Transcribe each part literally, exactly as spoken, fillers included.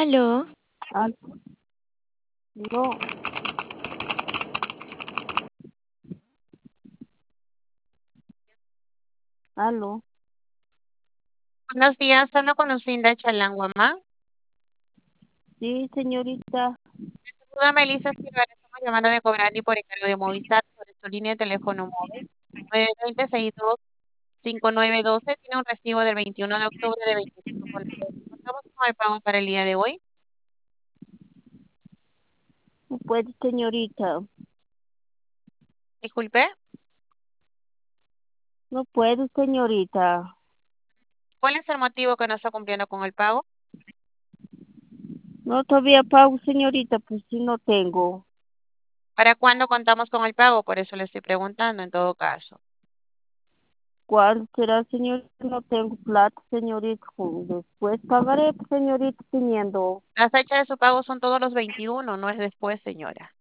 Aló, Al- No, aló. Buenos días, hablo con Lucinda Chalanguamá. Sí, señorita. Saluda Melissa Esquivel, estamos llamando de Cobrandi por encargo de Movistar sobre su línea de teléfono móvil. nueve dos cero seis dos cinco nueve uno dos tiene un recibo del veintiuno de octubre de veinticinco con Contamos con el pago para el día de hoy. No puede, señorita. Disculpe, No puede, señorita. ¿cuál es el motivo que no está cumpliendo con el pago? No todavía pago, señorita, pues sí no tengo. ¿Para cuándo contamos con el pago? Por eso le estoy preguntando en todo caso. ¿Cuál será, señorita? No tengo plata, señorita. Pues después pagaré, señorita, teniendo. La fecha de su pago son todos los veintiuno, no es después, señora.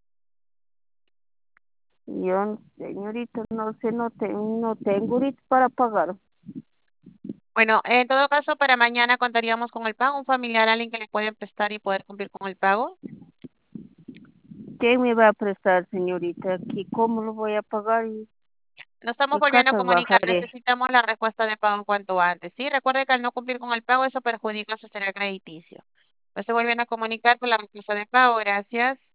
Yo, señorita, no sé, no, tengo, no tengo ahorita para pagar. Bueno, en todo caso, para mañana contaríamos con el pago. Un familiar, alguien que le puede prestar y poder cumplir con el pago. ¿Qué me va a prestar, señorita? ¿Aquí cómo lo voy a pagar? ¿Y Nos estamos qué volviendo a casa comunicar. bajaré? Necesitamos la respuesta de pago en cuanto antes. Sí, recuerde que al no cumplir con el pago, eso perjudica su historial crediticio. Me estoy volviendo a comunicar por la respuesta de pago. Gracias.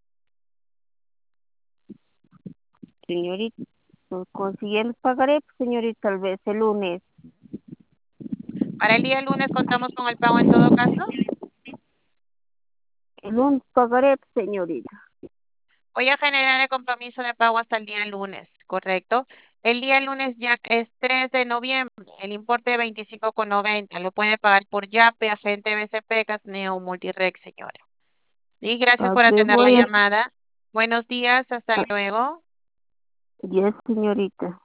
Señorita, pues consiguiendo pagaré, pues, señorita, tal vez el lunes. Para el día lunes contamos con el pago en todo caso. El lunes pagaré, pues, señorita. Voy a generar el compromiso de pago hasta el día lunes, ¿correcto? El día lunes ya es tres de noviembre. El importe de veinticinco con noventa. Lo puede pagar por Yape, Agente B C P, Casneo, Multirex, señora. Sí, gracias A por ver, atender la voy a... llamada. Buenos días, hasta luego. Yes, señorita.